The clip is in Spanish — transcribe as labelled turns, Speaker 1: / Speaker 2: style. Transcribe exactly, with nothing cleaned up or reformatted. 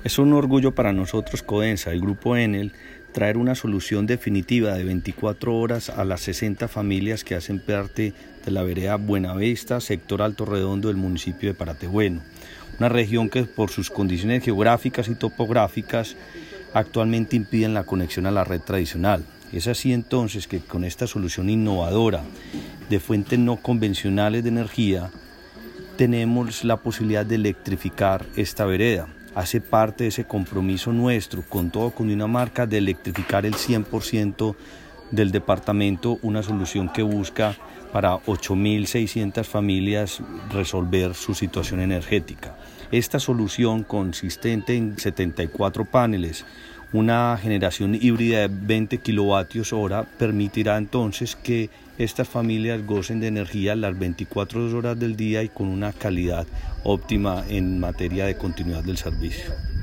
Speaker 1: Es un orgullo para nosotros, Codensa, el Grupo Enel, traer una solución definitiva de veinticuatro horas a las sesenta familias que hacen parte de la vereda Buenavista, sector Alto Redondo del municipio de Paratebueno. Una región que por sus condiciones geográficas y topográficas actualmente impiden la conexión a la red tradicional. Es así entonces que con esta solución innovadora de fuentes no convencionales de energía tenemos la posibilidad de electrificar esta vereda. Hace parte de ese compromiso nuestro con todo Cundinamarca de electrificar el cien por ciento del departamento, una solución que busca para ocho mil seiscientas familias resolver su situación energética. Esta solución consistente en setenta y cuatro paneles, una generación híbrida de veinte kilovatios hora, permitirá entonces que estas familias gocen de energía las veinticuatro horas del día y con una calidad óptima en materia de continuidad del servicio.